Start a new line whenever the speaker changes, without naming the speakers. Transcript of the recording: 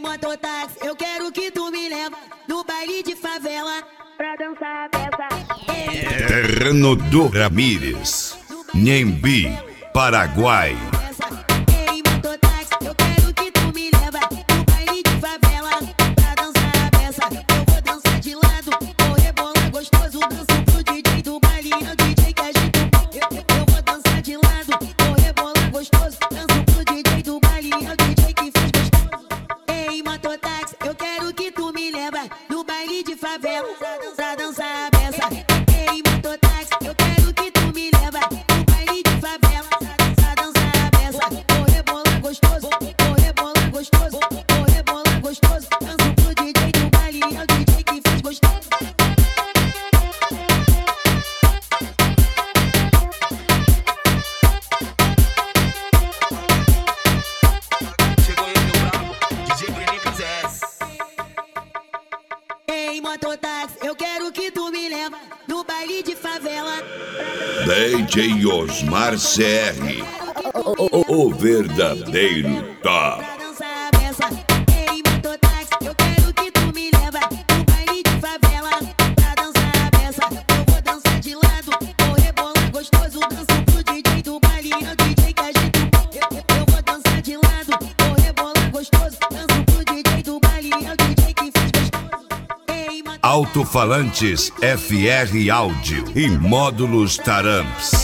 Ei, mototáxi, eu quero que tu me leva no baile de favela pra dançar a peça.
Terreno do Ramírez, Nhembi, Paraguai.
Ei, mototáxi, eu quero que tu me leva no baile de favela pra dançar a peça. Eu vou dançar de lado, vou rebolar gostoso, danço pro DJ do baile, é o DJ que agita o pau. Eu vou dançar de lado, vou rebolar gostoso, danço pro DJ do baile, é o DJ que faz gostoso. Ei, mototáxi, eu quero que tu me leva no baile de favela pra dançar a peça. Ei, mototáxi, eu quero que tu me leva no baile de favela pra dançar a peça. Vou rebolar gostoso, vou rebolar gostoso, vou rebolar gostoso, danço pro DJ do baile, é o DJ que faz gostoso.
Chegou ele, o brabo, DJ Brenicas S.
Ei, mototáxi, eu quero que tu me leva no baile de favela.
DJ Osmar CR, o verdadeiro top.
Pra dançar a peça. Ei, mototáxi, eu quero que tu me leva no baile de favela pra dançar a peça. Eu vou dançar de lado, vou rebolar gostoso, danço pro DJ do baile, é o DJ que agita o pau. Eu vou dançar de lado, vou rebolar gostoso, danço pro DJ do baile, é o DJ que faz gostoso. Ei,
Alto-falantes FR Áudio e módulos Taramps.